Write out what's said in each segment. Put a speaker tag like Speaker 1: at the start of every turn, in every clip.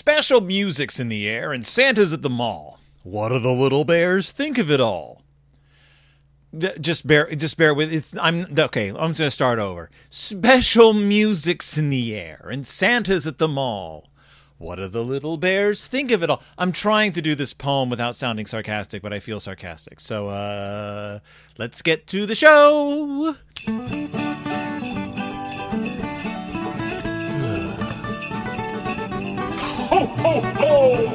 Speaker 1: Special music's in the air and Santa's at the mall. What do the little bears think of it all? Just bear with it. I'm just gonna start over. Special music's in the air and Santa's at the mall. What do the little bears think of it all? I'm trying to do this poem without sounding sarcastic, but I feel sarcastic. So, let's get to the show. Ho, ho, ho!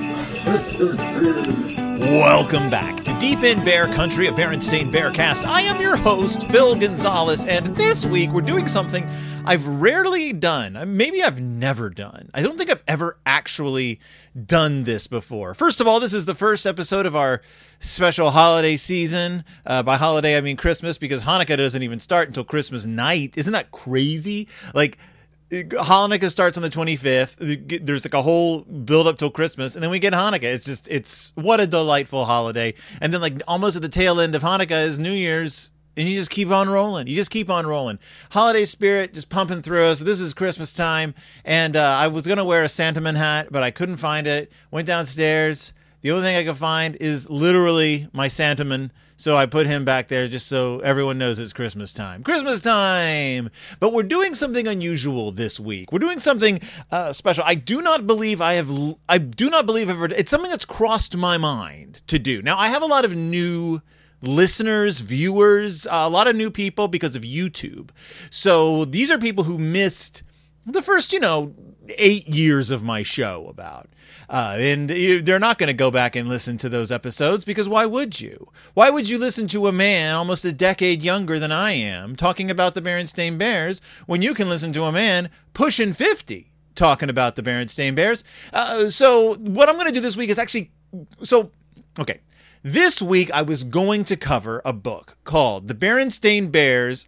Speaker 1: Welcome back to Deep in Bear Country, a Berenstain Bearcast. I am your host, Phil Gonzalez, and this week we're doing something I've rarely done. Maybe I've never done. I don't think I've ever actually done this before. First of all, this is the first episode of our special holiday season. By holiday, I mean Christmas, because Hanukkah doesn't even start until Christmas night. Isn't that crazy? Like, Hanukkah starts on the 25th. There's like a whole build up till Christmas, and then we get Hanukkah. It's what a delightful holiday. And then like almost at the tail end of Hanukkah is New Year's, and you just keep on rolling. Holiday spirit just pumping through us. This is Christmas time, and I was going to wear a Santaman hat, but I couldn't find it. Went downstairs. The only thing I could find is literally my Santaman. So I put him back there just so everyone knows it's Christmas time. Christmas time! But we're doing something unusual this week. We're doing something special. I do not believe ever. It's something that's crossed my mind to do. Now, I have a lot of new listeners, viewers, a lot of new people because of YouTube. So these are people who missed the first, 8 years of my show about. And they're not going to go back and listen to those episodes because why would you? Why would you listen to a man almost a decade younger than I am talking about the Berenstain Bears when you can listen to a man pushing 50 talking about the Berenstain Bears? So what I'm going to do this week is okay. This week I was going to cover a book called The Berenstain Bears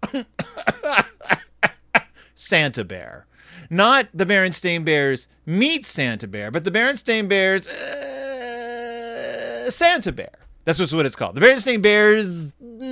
Speaker 1: Santa Bear. Not the Berenstain Bears meet Santa Bear, but the Berenstain Bears Santa Bear. That's just what it's called. The Berenstain Bears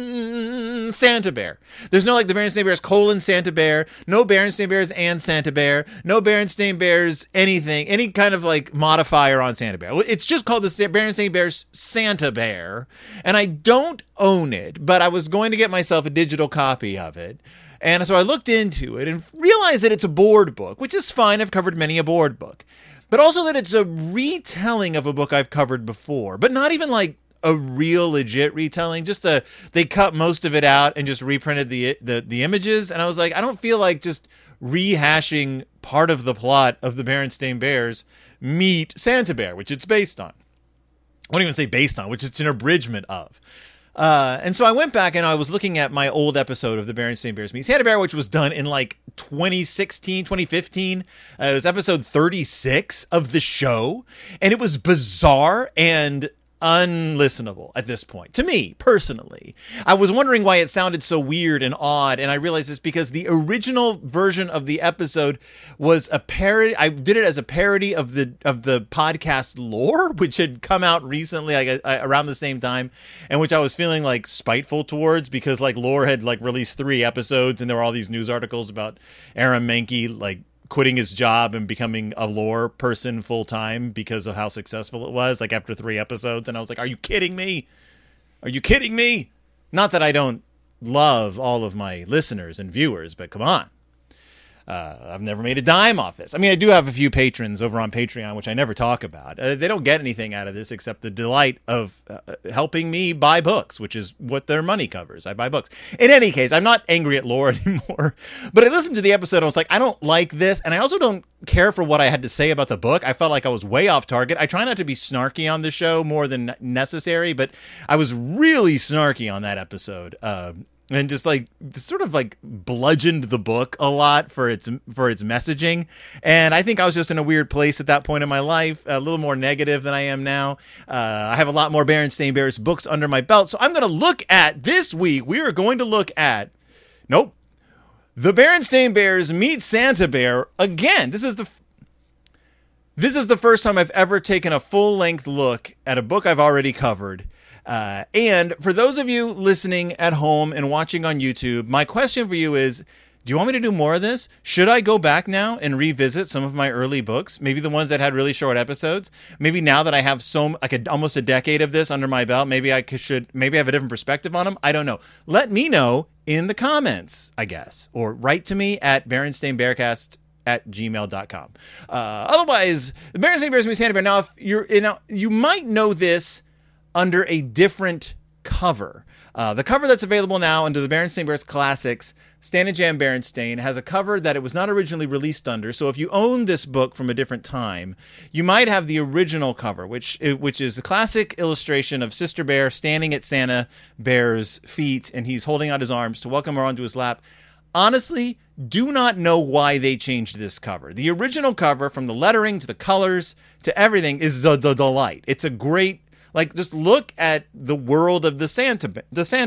Speaker 1: Santa Bear. There's no like the Berenstain Bears : Santa Bear. No Berenstain Bears and Santa Bear. No Berenstain Bears anything. Any kind of like modifier on Santa Bear. It's just called the Berenstain Bears Santa Bear. And I don't own it, but I was going to get myself a digital copy of it. And so I looked into it and realized that it's a board book, which is fine. I've covered many a board book. But also that it's a retelling of a book I've covered before, but not even like a real legit retelling. They cut most of it out and just reprinted the images. And I was like, I don't feel like just rehashing part of the plot of the Berenstain Bears meet Santa Bear, which it's based on. I won't even say based on, which it's an abridgment of. And so I went back and I was looking at my old episode of the Berenstain Bears Meet Santa Bear, which was done in like 2016, 2015. It was episode 36 of the show, and it was bizarre and unlistenable at this point. To me, personally. I was wondering why it sounded so weird and odd, and I realized it's because the original version of the episode was a parody. I did it as a parody of the podcast Lore, which had come out recently, around the same time, and which I was feeling like spiteful towards because like Lore had like released 3 episodes, and there were all these news articles about Aaron Mahnke like quitting his job and becoming a lore person full time because of how successful it was, like after 3 episodes. And I was like, are you kidding me? Are you kidding me? Not that I don't love all of my listeners and viewers, but come on. I've never made a dime off this. I mean, I do have a few patrons over on Patreon, which I never talk about. They don't get anything out of this except the delight of helping me buy books, which is what their money covers. I buy books. In any case, I'm not angry at Lore anymore. But I listened to the episode and I was like, I don't like this. And I also don't care for what I had to say about the book. I felt like I was way off target. I try not to be snarky on the show more than necessary, but I was really snarky on that episode. And just sort of bludgeoned the book a lot for its messaging. And I think I was just in a weird place at that point in my life, a little more negative than I am now. I have a lot more Berenstain Bears books under my belt. So I'm going to look at this week. We are going to look at, The Berenstain Bears Meet Santa Bear again. This is the first time I've ever taken a full length look at a book I've already covered. And for those of you listening at home and watching on YouTube, my question for you is, Do you want me to do more of this? Should I go back now and revisit some of my early books? Maybe the ones that had really short episodes. Maybe now that I have almost a decade of this under my belt, maybe I have a different perspective on them. I don't know. Let me know in the comments, I guess, or write to me at berenstainbearcast@gmail.com. Otherwise, the Berenstain Bears meet Santa Bear. Now, you might know this under a different cover. The cover that's available now under the Berenstain Bears Classics, Stan and Jan Berenstain, has a cover that it was not originally released under. So if you own this book from a different time, you might have the original cover, which is the classic illustration of Sister Bear standing at Santa Bear's feet, and he's holding out his arms to welcome her onto his lap. Honestly, do not know why they changed this cover. The original cover, from the lettering to the colors to everything, is the delight. It's a great, just look at the world of the Santa Bear.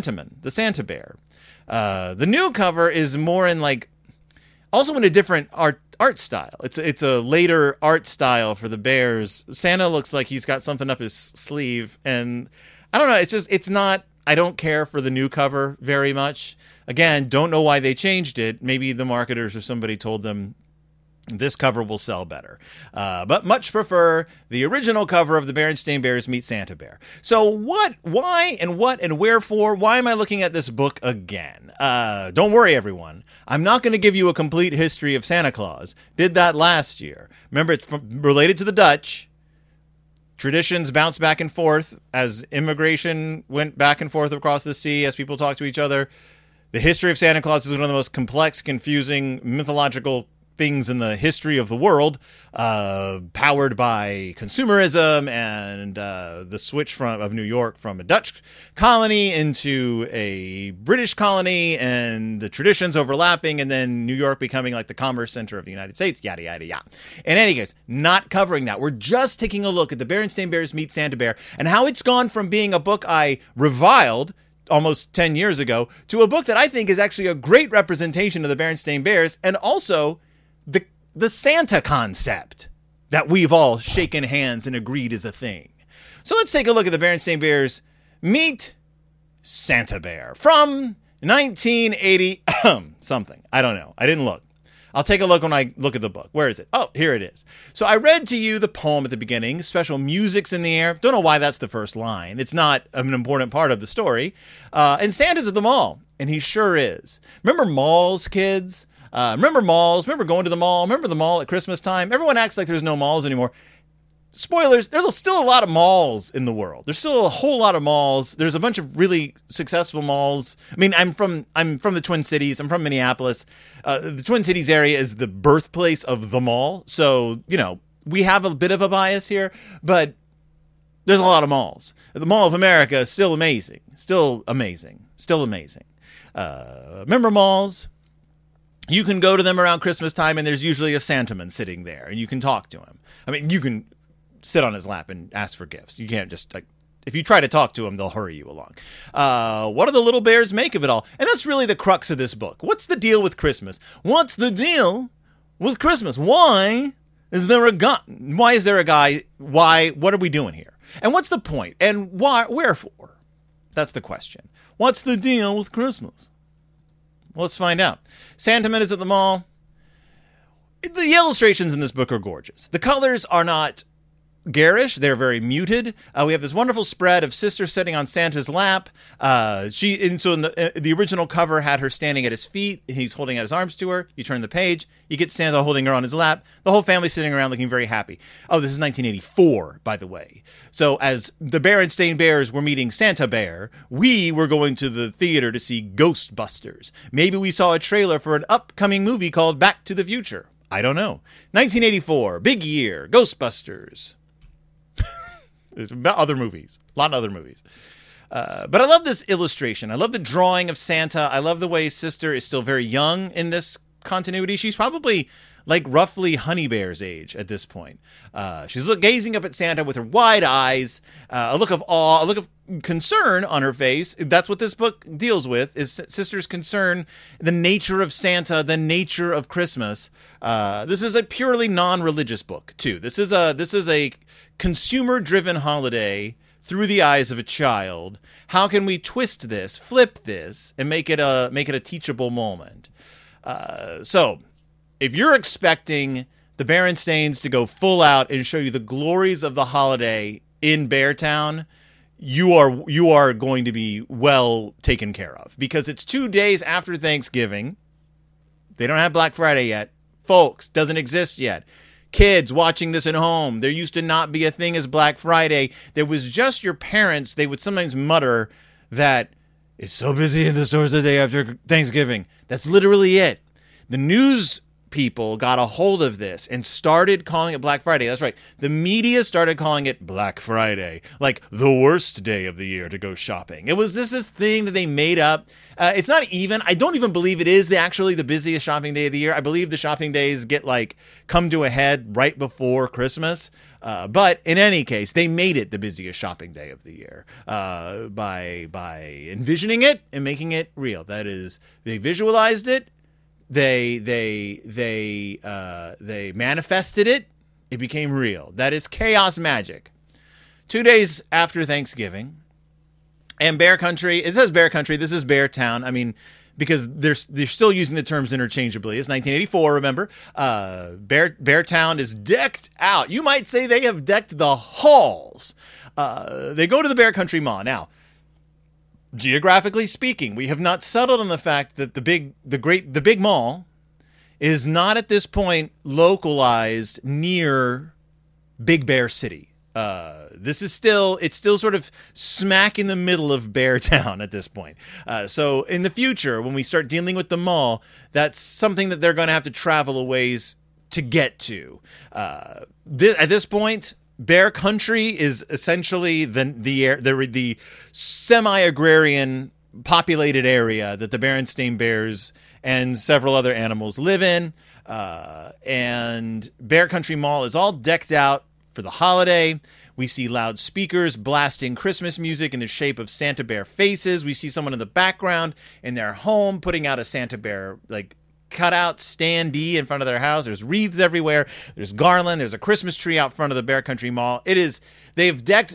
Speaker 1: The new cover is more in also in a different art style. It's a later art style for the bears. Santa looks like he's got something up his sleeve, and I don't know. It's not. I don't care for the new cover very much. Again, don't know why they changed it. Maybe the marketers or somebody told them this cover will sell better. But much prefer the original cover of the Berenstain Bears Meet Santa Bear. So why and wherefore? Why am I looking at this book again? Don't worry, everyone. I'm not going to give you a complete history of Santa Claus. Did that last year. Remember, it's related to the Dutch. Traditions bounce back and forth as immigration went back and forth across the sea, as people talk to each other. The history of Santa Claus is one of the most complex, confusing, mythological things in the history of the world, powered by consumerism and the switch of New York from a Dutch colony into a British colony, and the traditions overlapping, and then New York becoming like the commerce center of the United States, yada, yada, yada. In any case, not covering that. We're just taking a look at the Berenstain Bears Meet Santa Bear and how it's gone from being a book I reviled almost 10 years ago to a book that I think is actually a great representation of the Berenstain Bears, and also the Santa concept that we've all shaken hands and agreed is a thing. So let's take a look at the Berenstain Bears Meet Santa Bear from 1980 something. I don't know. I didn't look. I'll take a look when I look at the book. Where is it? Oh, here it is. So I read to you the poem at the beginning. Special music's in the air. Don't know why that's the first line. It's not an important part of the story. And Santa's at the mall, and he sure is. Remember malls, kids? Remember malls? Remember going to the mall? Remember the mall at Christmas time? Everyone acts like there's no malls anymore. Spoilers, there's still a lot of malls in the world. There's still a whole lot of malls. There's a bunch of really successful malls. I mean, I'm from the Twin Cities. I'm from Minneapolis. The Twin Cities area is the birthplace of the mall. So, we have a bit of a bias here, but there's a lot of malls. The Mall of America is still amazing. Still amazing. Remember malls? You can go to them around Christmas time, and there's usually a Santaman sitting there, and you can talk to him. I mean, you can sit on his lap and ask for gifts. You can't just, if you try to talk to him, they'll hurry you along. What do the little bears make of it all? And that's really the crux of this book. What's the deal with Christmas? What's the deal with Christmas? Why is there a guy? Why is there a guy? Why? What are we doing here? And what's the point? And why? Wherefore? That's the question. What's the deal with Christmas? Let's find out. Santaman is at the mall. The illustrations in this book are gorgeous. The colors are not garish. They're very muted. We have this wonderful spread of Sister sitting on Santa's lap. So in the original cover had her standing at his feet. He's holding out his arms to her. You turn the page. You get Santa holding her on his lap. The whole family sitting around looking very happy. Oh, this is 1984, by the way. So as the Berenstain Bears were meeting Santa Bear, we were going to the theater to see Ghostbusters. Maybe we saw a trailer for an upcoming movie called Back to the Future. I don't know. 1984, big year, Ghostbusters. There's other movies, a lot of other movies. But I love this illustration. I love the drawing of Santa. I love the way Sister is still very young in this continuity. She's probably roughly Honey Bear's age at this point. She's gazing up at Santa with her wide eyes, a look of awe, a look of concern on her face. That's what this book deals with, is Sister's concern, the nature of Santa, the nature of Christmas. This is a purely non-religious book, too. This is a consumer-driven holiday through the eyes of a child. How can we twist this, flip this, and make it a teachable moment? So if you're expecting the Berenstains to go full out and show you the glories of the holiday in Beartown, you are going to be well taken care of, because it's 2 days after Thanksgiving. They don't have Black Friday yet. Folks, doesn't exist yet. Kids watching this at home, there used to not be a thing as Black Friday. There was just your parents. They would sometimes mutter that it's so busy in the stores the day after Thanksgiving. That's literally it. The news people got a hold of this and started calling it Black Friday. That's right. The media started calling it Black Friday, like the worst day of the year to go shopping. It was this thing that they made up. It's not even, I don't even believe it is actually the busiest shopping day of the year. I believe the shopping days come to a head right before Christmas. But in any case, they made it the busiest shopping day of the year by envisioning it and making it real. That is, they visualized it. They manifested it. It became real. That is chaos magic. 2 days after Thanksgiving, and Bear Country. It says Bear Country. This is Beartown. I mean, because they're still using the terms interchangeably. It's 1984. Remember, Beartown is decked out. You might say they have decked the halls. They go to the Bear Country Mall now. Geographically speaking, we have not settled on the fact that the big mall is not at this point localized near Big Bear City. It's still sort of smack in the middle of Beartown at this point. So in the future, when we start dealing with the mall, that's something that they're going to have to travel a ways to get to. At this point, Bear Country is essentially the semi-agrarian populated area that the Berenstain Bears and several other animals live in. And Bear Country Mall is all decked out for the holiday. We see loudspeakers blasting Christmas music in the shape of Santa Bear faces. We see someone in the background in their home putting out a Santa Bear cutout standee in front of their house. There's wreaths everywhere. There's garland. There's a Christmas tree out front of the Bear Country Mall. They've decked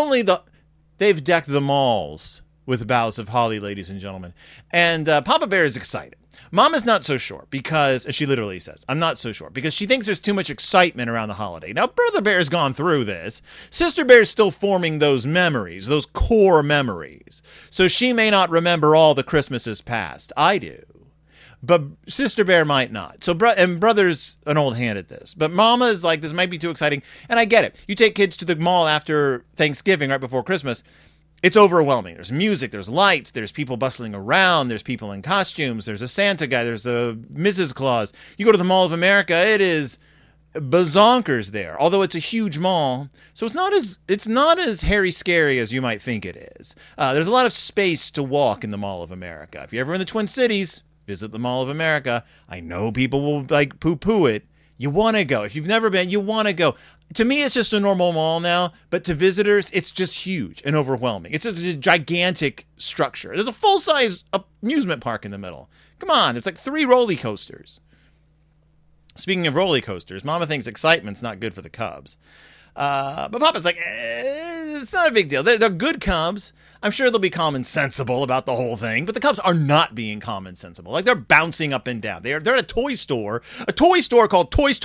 Speaker 1: the malls with boughs of holly, ladies and gentlemen. And Papa Bear is excited. Mama's not so sure because, as she literally says, I'm not so sure, because she thinks there's too much excitement around the holiday. Now, Brother Bear's gone through this. Sister Bear's still forming those memories, those core memories. So she may not remember all the Christmases past. I do. But Sister Bear might not. And Brother's an old hand at this. But Mama is like, this might be too exciting. And I get it. You take kids to the mall after Thanksgiving, right before Christmas, it's overwhelming. There's music, there's lights, there's people bustling around, there's people in costumes, there's a Santa guy, there's a Mrs. Claus. You go to the Mall of America, it is bazonkers there, although it's a huge mall. So it's not as hairy scary as you might think it is. There's a lot of space to walk in the Mall of America. If you're ever in the Twin Cities, visit the Mall of America. I know people will poo-poo it. You want to go. If you've never been, you want to go. To me, it's just a normal mall now, but to visitors, it's just huge and overwhelming. It's just a gigantic structure. There's a full-size amusement park in the middle. Come on, it's like 3 roller coasters. Speaking of roller coasters, Mama thinks excitement's not good for the cubs. But Papa's like, it's not a big deal. They're good cubs. I'm sure they'll be calm and sensible about the whole thing, but the cubs are not being calm and sensible. Like, they're bouncing up and down. They're at a toy store called Toys,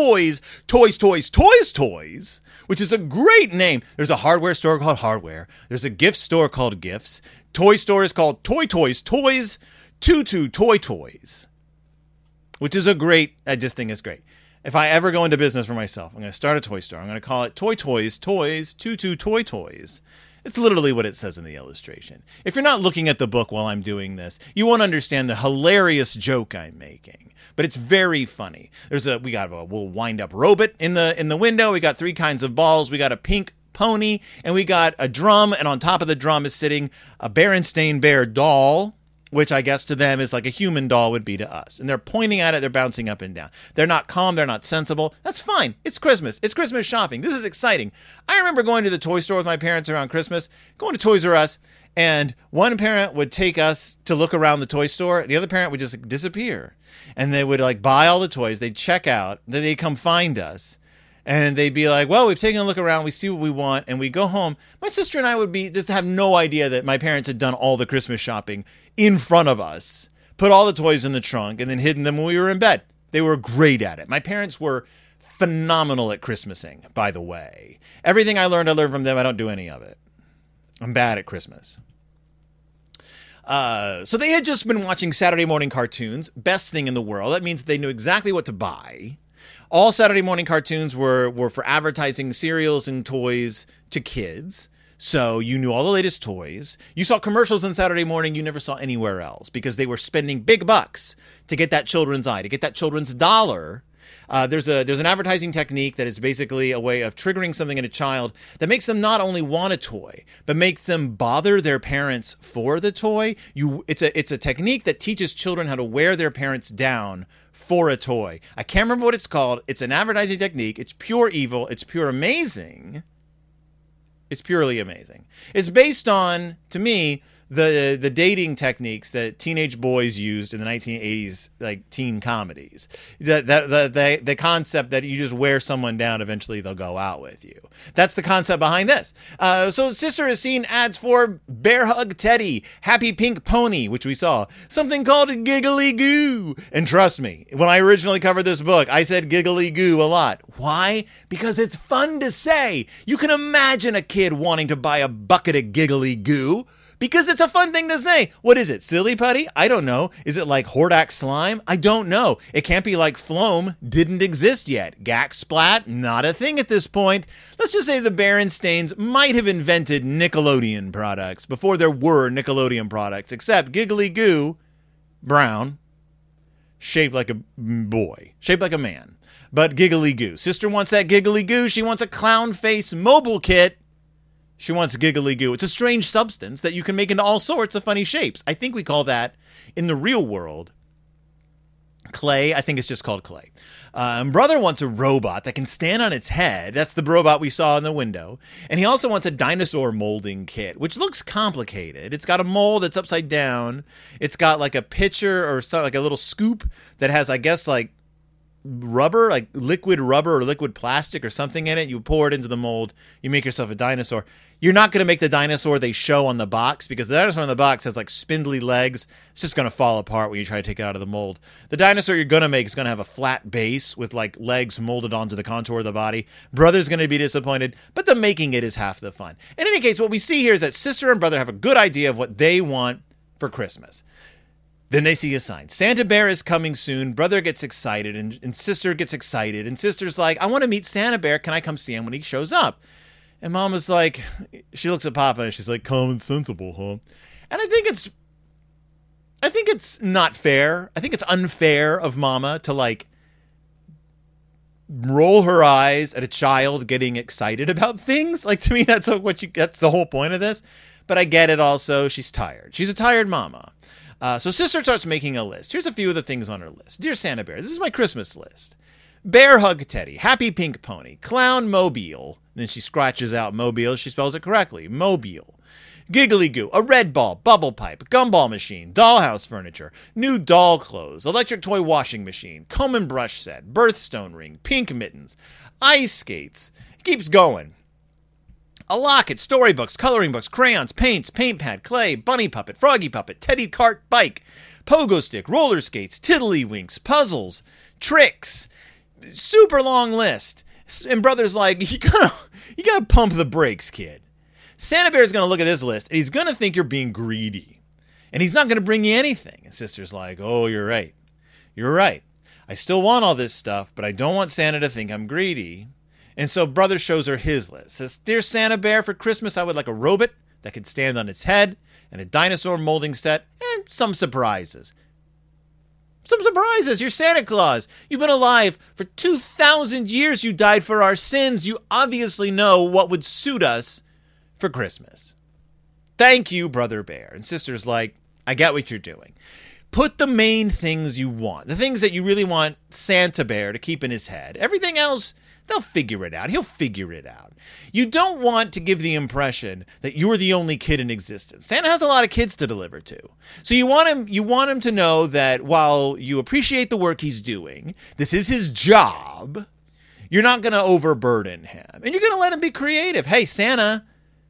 Speaker 1: which is a great name. There's a hardware store called Hardware. There's a gift store called Gifts. Toy store is called Toys, Tutu Toys, which is I just think it's great. If I ever go into business for myself, I'm going to start a toy store. I'm going to call it Toys, Tutu Toys. It's literally what it says in the illustration. If you're not looking at the book while I'm doing this, you won't understand the hilarious joke I'm making. But it's very funny. We got a little wind-up robot in the window. We got 3 kinds of balls. We got a pink pony, and we got a drum. And on top of the drum is sitting a Berenstain Bear doll, which I guess to them is like a human doll would be to us. And they're pointing at it. They're bouncing up and down. They're not calm. They're not sensible. That's fine. It's Christmas. It's Christmas shopping. This is exciting. I remember going to the toy store with my parents around Christmas, going to Toys R Us, and one parent would take us to look around the toy store. The other parent would just disappear. And they would buy all the toys. They'd check out. Then they'd come find us. And they'd be like, well, we've taken a look around. We see what we want. And we go home. My sister and I would just have no idea that my parents had done all the Christmas shopping in front of us put all the toys in the trunk, and then hidden them when we were in bed. They were great at it. My parents were phenomenal at Christmasing, by the way. Everything I learned from them. I don't do any of it. I'm bad at Christmas. So they had just been watching Saturday morning cartoons. Best thing in the world. That means they knew exactly what to buy. All Saturday morning cartoons were for advertising cereals and toys to kids. So you knew all the latest toys. You saw commercials on Saturday morning you never saw anywhere else because they were spending big bucks to get that children's eye, to get that children's dollar. There's an advertising technique that is basically a way of triggering something in a child that makes them not only want a toy, but makes them bother their parents for the toy. It's a technique that teaches children how to wear their parents down for a toy. I can't remember what it's called. It's an advertising technique. It's pure evil. It's pure amazing. It's purely amazing. It's based on, to me, the dating techniques that teenage boys used in the 1980s, like teen comedies. The concept that you just wear someone down, eventually they'll go out with you. That's the concept behind this. So Sister has seen ads for Bear Hug Teddy, Happy Pink Pony, which we saw, something called Giggly Goo. And trust me, when I originally covered this book, I said Giggly Goo a lot. Why? Because it's fun to say. You can imagine a kid wanting to buy a bucket of Giggly Goo. Because it's a fun thing to say. What is it? Silly putty? I don't know. Is it like Hordak slime? I don't know. It can't be like Floam. Didn't exist yet. Gack Splat? Not a thing at this point. Let's just say the Berenstains might have invented Nickelodeon products before there were Nickelodeon products, except Giggly Goo, brown, shaped like a boy, shaped like a man, but Giggly Goo. Sister wants that Giggly Goo. She wants a clown face mobile kit. She wants Giggly Goo. It's a strange substance that you can make into all sorts of funny shapes. I think we call that, in the real world, clay. I think it's just called clay. Brother wants a robot that can stand on its head. That's the robot we saw in the window. And he also wants a dinosaur molding kit, which looks complicated. It's got a mold that's upside down. It's got like a pitcher or something, like a little scoop that has, I guess, like rubber, like liquid rubber or liquid plastic or something in it. You pour it into the mold. You make yourself a dinosaur. You're not going to make the dinosaur they show on the box because the dinosaur on the box has like spindly legs. It's just going to fall apart when you try to take it out of the mold. The dinosaur you're going to make is going to have a flat base with like legs molded onto the contour of the body. Brother's going to be disappointed, but the making it is half the fun. In any case, what we see here is that Sister and Brother have a good idea of what they want for Christmas. Then they see a sign. Santa Bear is coming soon. Brother gets excited and Sister gets excited. And Sister's like, I want to meet Santa Bear. Can I come see him when he shows up? And Mama's like, she looks at Papa and she's like, common sensible, huh? And I think it's not fair. I think it's unfair of Mama to like roll her eyes at a child getting excited about things. Like, to me, that's the whole point of this. But I get it also. She's tired. She's a tired Mama. So Sister starts making a list. Here's a few of the things on her list. Dear Santa Bear, this is my Christmas list. Bear Hug Teddy, Happy Pink Pony, Clown Mobile. Then she scratches out Mobile. She spells it correctly. Mobile. Giggly Goo, a red ball, bubble pipe, gumball machine, dollhouse furniture, new doll clothes, electric toy washing machine, comb and brush set, birthstone ring, pink mittens, ice skates. It keeps going. A locket, storybooks, coloring books, crayons, paints, paint pad, clay, bunny puppet, froggy puppet, teddy cart bike, pogo stick, roller skates, tiddlywinks, puzzles, tricks. Super long list. And Brother's like, you gotta pump the brakes, kid. Santa Bear's gonna look at this list and he's gonna think you're being greedy. And he's not gonna bring you anything. And Sister's like, oh, you're right. You're right. I still want all this stuff, but I don't want Santa to think I'm greedy. And so Brother shows her his list. Says, Dear Santa Bear, for Christmas I would like a robot that can stand on its head and a dinosaur molding set and some surprises. Some surprises. You're Santa Claus. You've been alive for 2,000 years. You died for our sins. You obviously know what would suit us for Christmas. Thank you, Brother Bear. And Sister's like, I get what you're doing. Put the main things you want. The things that you really want Santa Bear to keep in his head. Everything else, they'll figure it out. He'll figure it out. You don't want to give the impression that you're the only kid in existence. Santa has a lot of kids to deliver to. So you want him to know that while you appreciate the work he's doing, this is his job, you're not going to overburden him. And you're going to let him be creative. Hey, Santa,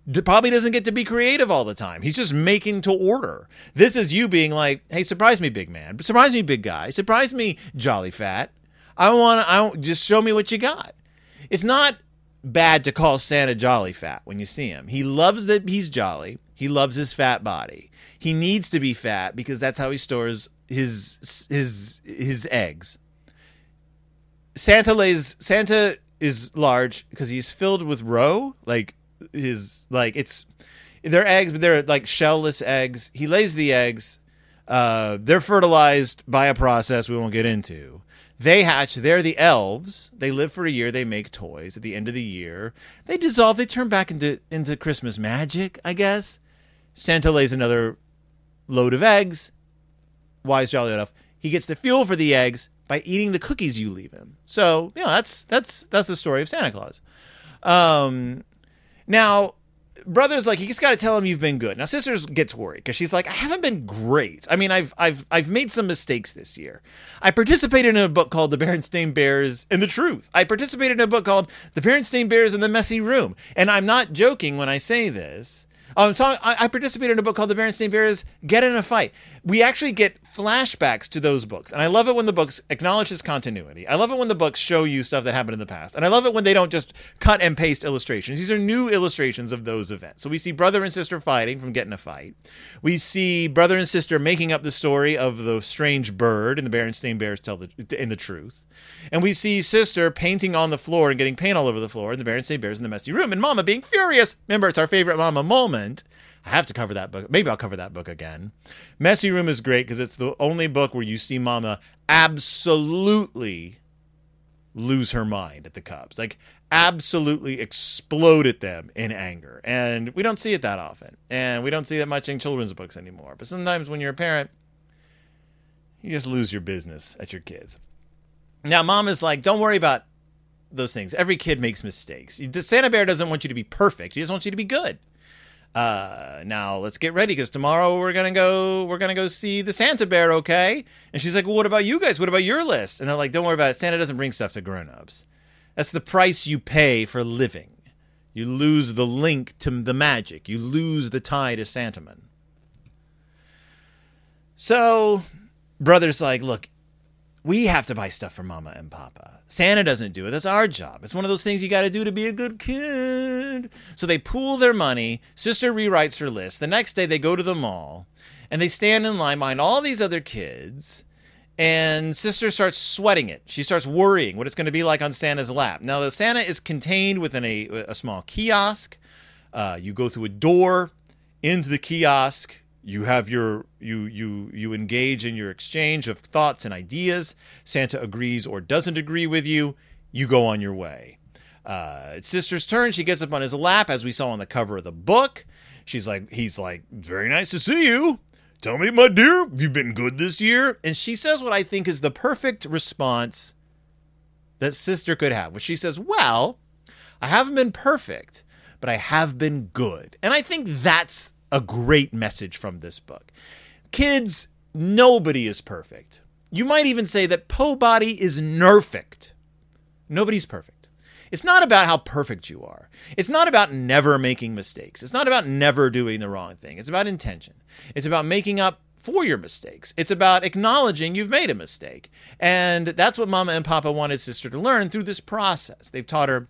Speaker 1: probably doesn't get to be creative all the time. He's just making to order. This is you being like, hey, surprise me, big man. Surprise me, big guy. Surprise me, jolly fat. I just show me what you got. It's not bad to call Santa jolly fat when you see him. He loves that he's jolly. He loves his fat body. He needs to be fat because that's how he stores his eggs. Santa is large because he's filled with roe, they're eggs, but they're like shellless eggs. He lays the eggs. They're fertilized by a process we won't get into. They hatch. They're the elves. They live for a year. They make toys. At the end of the year, they dissolve. They turn back into Christmas magic, I guess. Santa lays another load of eggs. Wise, jolly enough. He gets the fuel for the eggs by eating the cookies you leave him. So, that's the story of Santa Claus. Now, brother's like, you just got to tell him you've been good. Now, sister gets worried because she's like, I haven't been great. I mean, I've made some mistakes this year. I participated in a book called The Berenstain Bears and the Truth. I participated in a book called The Berenstain Bears and the Messy Room. And I'm not joking when I say this. I participated in a book called The Berenstain Bears Get in a Fight. We actually get flashbacks to those books. And I love it when the books acknowledge this continuity. I love it when the books show you stuff that happened in the past. And I love it when they don't just cut and paste illustrations. These are new illustrations of those events. So we see brother and sister fighting from Get in a Fight. We see brother and sister making up the story of the strange bird and the Berenstain Bears tell the truth. And we see sister painting on the floor and getting paint all over the floor and the Berenstain Bears in the messy room. And mama being furious. Remember, it's our favorite mama moment. I have to cover that book. Maybe I'll cover that book again. Messy Room is great because it's the only book where you see mama absolutely lose her mind at the Cubs. Like, absolutely explode at them in anger. And we don't see it that often. And we don't see that much in children's books anymore. But sometimes when you're a parent, you just lose your business at your kids. Now, mom is like, don't worry about those things. Every kid makes mistakes. Santa Bear doesn't want you to be perfect. He just wants you to be good. Now let's get ready because tomorrow we're gonna go see the Santa Bear, okay? And she's like, well, what about you guys? What about your list? And they're like, don't worry about it. Santa doesn't bring stuff to grown-ups. That's the price you pay for living. You lose the link to the magic. You lose the tie to Santaman. So brother's like, look, we have to buy stuff for mama and papa. Santa doesn't do it. That's our job. It's one of those things you got to do to be a good kid. So they pool their money. Sister rewrites her list. The next day they go to the mall and they stand in line behind all these other kids. And sister starts sweating it. She starts worrying what it's going to be like on Santa's lap. Now, the Santa is contained within a small kiosk. You go through a door into the kiosk. You have you engage in your exchange of thoughts and ideas. Santa agrees or doesn't agree with you. You go on your way. It's sister's turn. She gets up on his lap, as we saw on the cover of the book. He's like, very nice to see you. Tell me, my dear, have you been good this year? And she says what I think is the perfect response that sister could have. Which she says, well, I haven't been perfect, but I have been good. And I think that's a great message from this book. Kids, nobody is perfect. You might even say that Po Body is nerfect. Nobody's perfect. It's not about how perfect you are. It's not about never making mistakes. It's not about never doing the wrong thing. It's about intention. It's about making up for your mistakes. It's about acknowledging you've made a mistake. And that's what Mama and Papa wanted sister to learn through this process. They've taught her,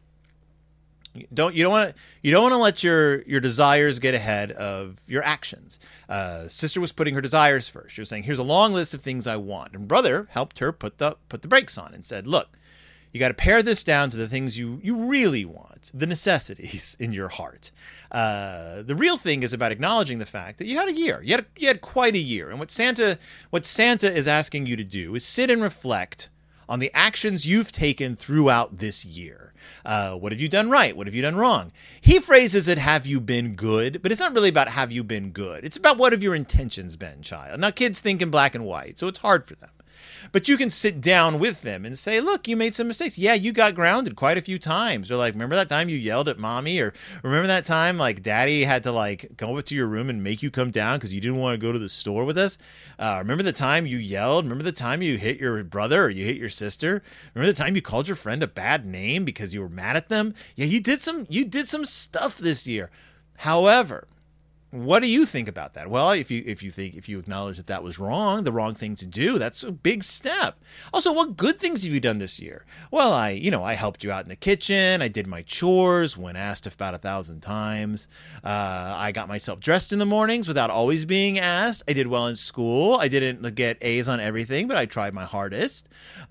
Speaker 1: you don't want to let your desires get ahead of your actions. Sister was putting her desires first. She was saying, here's a long list of things I want. And brother helped her put the brakes on and said, look, you got to pare this down to the things you really want, the necessities in your heart. The real thing is about acknowledging the fact that you had a year. You had quite a year. And what Santa is asking you to do is sit and reflect on the actions you've taken throughout this year. What have you done right? What have you done wrong? He phrases it, have you been good? But it's not really about have you been good. It's about what have your intentions been, child. Now, kids think in black and white, so it's hard for them. But you can sit down with them and say, look, you made some mistakes. Yeah, you got grounded quite a few times. Or like, remember that time you yelled at mommy? Or remember that time like daddy had to like go up to your room and make you come down because you didn't want to go to the store with us? Remember the time you yelled? Remember the time you hit your brother or you hit your sister? Remember the time you called your friend a bad name because you were mad at them? Yeah, you did some stuff this year. However, what do you think about that? Well, if you acknowledge that that was wrong, the wrong thing to do, that's a big step. Also, what good things have you done this year? Well, I helped you out in the kitchen. I did my chores when asked about 1,000 times. I got myself dressed in the mornings without always being asked. I did well in school. I didn't get A's on everything, but I tried my hardest.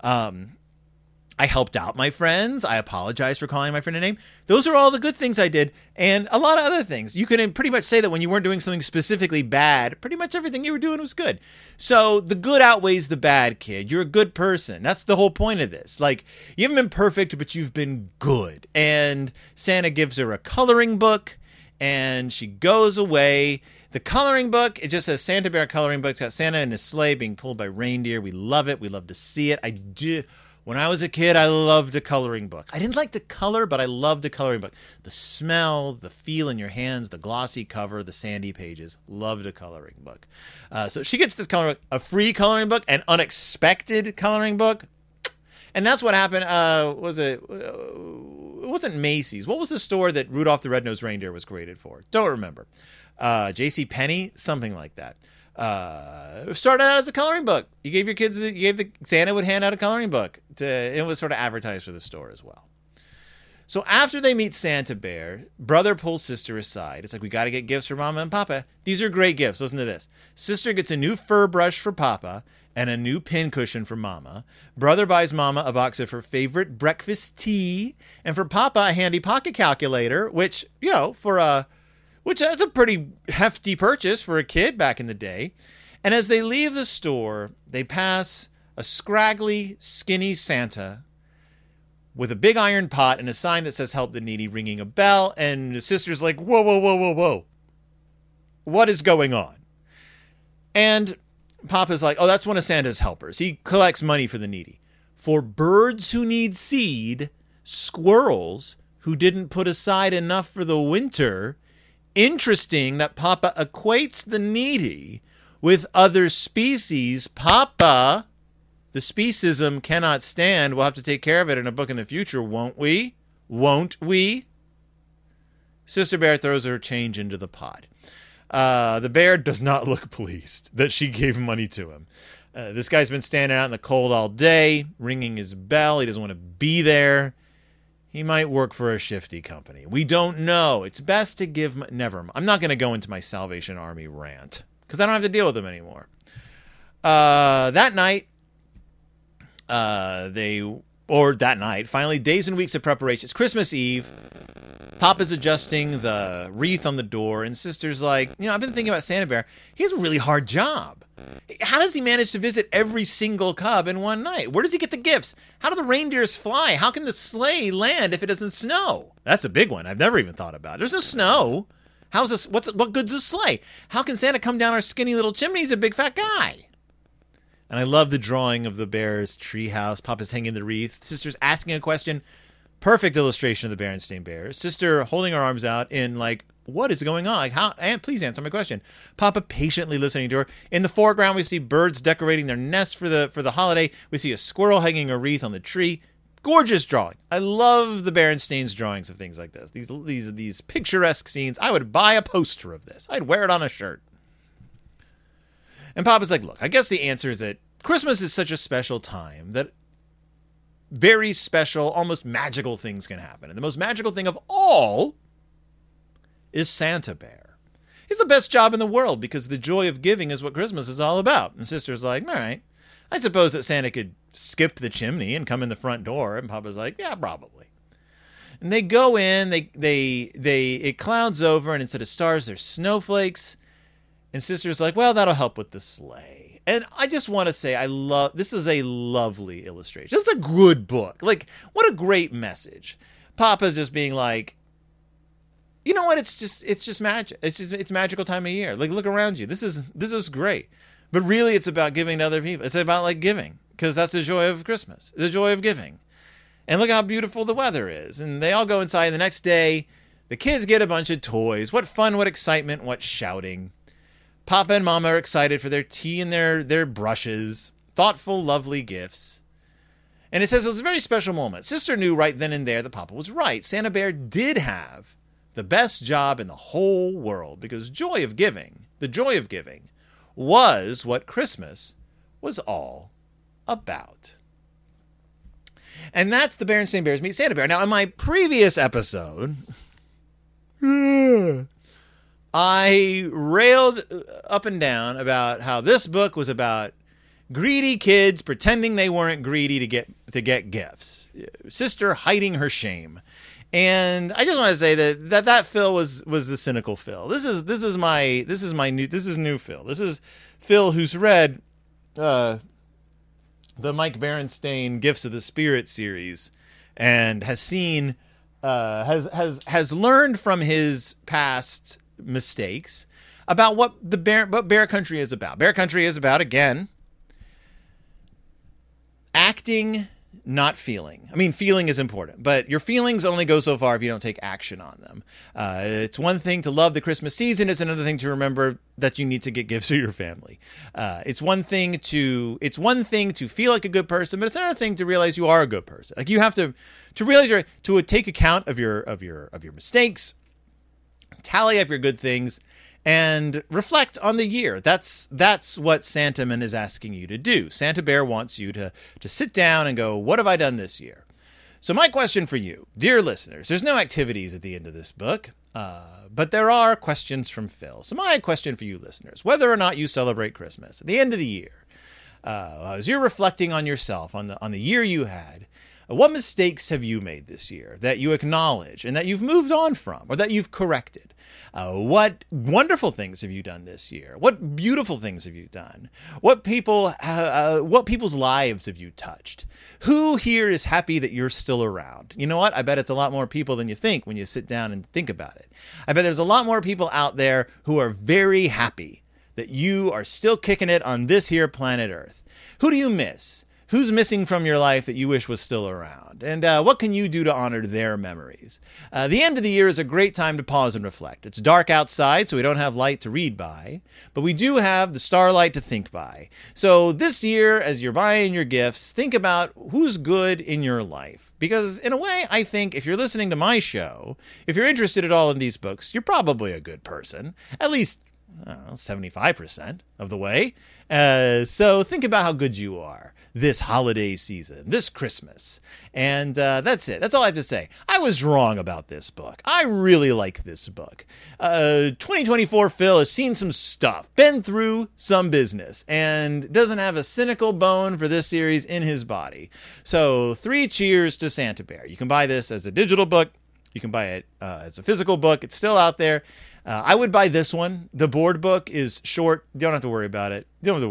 Speaker 1: I helped out my friends. I apologized for calling my friend a name. Those are all the good things I did, and a lot of other things. You can pretty much say that when you weren't doing something specifically bad, pretty much everything you were doing was good. So the good outweighs the bad, kid. You're a good person. That's the whole point of this. Like, you haven't been perfect, but you've been good. And Santa gives her a coloring book, and she goes away. The coloring book, it just says Santa Bear coloring book. It's got Santa in his sleigh being pulled by reindeer. We love it. We love to see it. When I was a kid, I loved a coloring book. I didn't like to color, but I loved a coloring book. The smell, the feel in your hands, the glossy cover, the sandy pages. Loved a coloring book. So she gets this coloring book, a free coloring book, an unexpected coloring book. And that's what happened. It wasn't Macy's. What was the store that Rudolph the Red-Nosed Reindeer was created for? Don't remember. J.C. Penney, something like that. Started out as a coloring book. You gave your kids, Santa would hand out a coloring book. It was sort of advertised for the store as well. So after they meet Santa Bear, brother pulls sister aside. It's like, we got to get gifts for Mama and Papa. These are great gifts. Listen to this. Sister gets a new fur brush for Papa and a new pin cushion for Mama. Brother buys Mama a box of her favorite breakfast tea, and for Papa a handy pocket calculator, which, that's a pretty hefty purchase for a kid back in the day. And as they leave the store, they pass a scraggly, skinny Santa with a big iron pot and a sign that says "Help the Needy" ringing a bell. And the sister's like, whoa, whoa, whoa, whoa, whoa. What is going on? And Papa's like, oh, that's one of Santa's helpers. He collects money for the needy. For birds who need seed, squirrels who didn't put aside enough for the winter. Interesting that Papa equates the needy with other species. Papa, the speciesism cannot stand. We'll have to take care of it in a book in the future, won't we? Won't we? Sister Bear throws her change into the pot. The bear does not look pleased that she gave money to him. This guy's been standing out in the cold all day, ringing his bell. He doesn't want to be there. He might work for a shifty company. We don't know. It's best to give... Never mind. I'm not going to go into my Salvation Army rant because I don't have to deal with them anymore. That night, finally, days and weeks of preparation. It's Christmas Eve. Papa's adjusting the wreath on the door, and Sister's like, I've been thinking about Santa Bear. He has a really hard job. How does he manage to visit every single cub in one night? Where does he get the gifts? How do the reindeers fly? How can the sleigh land if it doesn't snow? That's a big one. I've never even thought about. There's no snow. How's this? What good's a sleigh? How can Santa come down our skinny little chimney? He's a big fat guy. And I love the drawing of the bear's treehouse. Papa's hanging the wreath. Sister's asking a question. Perfect illustration of the Berenstain Bears. Sister holding her arms out in like, what is going on? Like, how? Aunt, please answer my question. Papa patiently listening to her. In the foreground, we see birds decorating their nests for the holiday. We see a squirrel hanging a wreath on the tree. Gorgeous drawing. I love the Berenstain's drawings of things like this. These picturesque scenes. I would buy a poster of this. I'd wear it on a shirt. And Papa's like, look, I guess the answer is that Christmas is such a special time that very special, almost magical things can happen. And the most magical thing of all is Santa Bear. He's the best job in the world because the joy of giving is what Christmas is all about. And Sister's like, all right, I suppose that Santa could skip the chimney and come in the front door. And Papa's like, yeah, probably. And they go in, it clouds over, and instead of stars, there's snowflakes. And Sister's like, well, that'll help with the sleigh. And I just want to say, this is a lovely illustration. This is a good book. Like, what a great message. Papa's just being like, you know what? It's just magic. It's magical time of year. Like, look around you. This is great. But really, it's about giving to other people. It's about like giving, because that's the joy of Christmas, the joy of giving. And look how beautiful the weather is. And they all go inside. The next day, the kids get a bunch of toys. What fun! What excitement! What shouting! Papa and Mama are excited for their tea and their brushes. Thoughtful, lovely gifts. And it says it was a very special moment. Sister knew right then and there that Papa was right. Santa Bear did have the best job in the whole world, because the joy of giving, was what Christmas was all about. And that's the Berenstain Bears Meet Santa Bear. Now, in my previous episode, I railed up and down about how this book was about greedy kids pretending they weren't greedy to get gifts. Sister hiding her shame. And I just want to say that Phil was the cynical Phil. This is new Phil. This is Phil who's read the Mike Berenstain Gifts of the Spirit series and has seen has learned from his past mistakes about what Bear Country is about. Bear Country is about, again, acting, not feeling. I mean, feeling is important, but your feelings only go so far if you don't take action on them. It's one thing to love the Christmas season. It's another thing to remember that you need to get gifts to your family. It's one thing to feel like a good person, but it's another thing to realize you are a good person. Like, you have to realize to take account of your mistakes, tally up your good things, and reflect on the year. That's what Santaman is asking you to do. Santa Bear wants you to sit down and go, what have I done this year? So my question for you, dear listeners, there's no activities at the end of this book, but there are questions from Phil. So my question for you listeners, whether or not you celebrate Christmas, at the end of the year, as you're reflecting on yourself, on the year you had, what mistakes have you made this year that you acknowledge and that you've moved on from, or that you've corrected? What wonderful things have you done this year? What beautiful things have you done? What people's lives have you touched? Who here is happy that you're still around? You know what? I bet it's a lot more people than you think when you sit down and think about it. I bet there's a lot more people out there who are very happy that you are still kicking it on this here planet Earth. Who do you miss? Who's missing from your life that you wish was still around? And what can you do to honor their memories? The end of the year is a great time to pause and reflect. It's dark outside, so we don't have light to read by, but we do have the starlight to think by. So this year, as you're buying your gifts, think about who's good in your life. Because in a way, I think if you're listening to my show, if you're interested at all in these books, you're probably a good person. At least, I don't know, 75% of the way. So think about how good you are this holiday season, this Christmas. And that's it. That's all I have to say. I was wrong about this book. I really like this book. 2024 Phil has seen some stuff, been through some business, and doesn't have a cynical bone for this series in his body. So 3 cheers to Santa Bear. You can buy this as a digital book. You can buy it as a physical book. It's still out there. I would buy this one. The board book is short. You don't have to worry about it.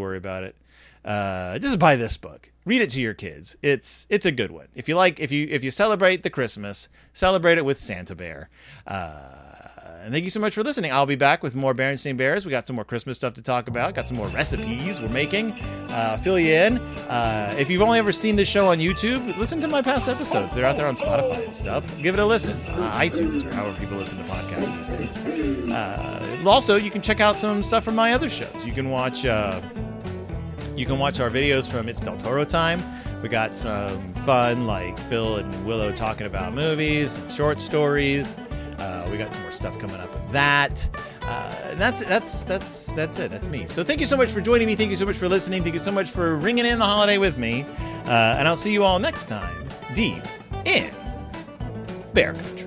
Speaker 1: Just buy this book. Read it to your kids. It's a good one. If you celebrate the Christmas, celebrate it with Santa Bear. And thank you so much for listening. I'll be back with more Berenstain Bears. We got some more Christmas stuff to talk about. Got some more recipes we're making. Fill you in. If you've only ever seen this show on YouTube, listen to my past episodes. They're out there on Spotify and stuff. Give it a listen. iTunes, or however people listen to podcasts these days. Also, you can check out some stuff from my other shows. You can watch our videos from It's Del Toro Time. We got some fun, like Phil and Willow talking about movies, short stories. We got some more stuff coming up with that. And that's it. That's me. So thank you so much for joining me. Thank you so much for listening. Thank you so much for ringing in the holiday with me. And I'll see you all next time, deep in Bear Country.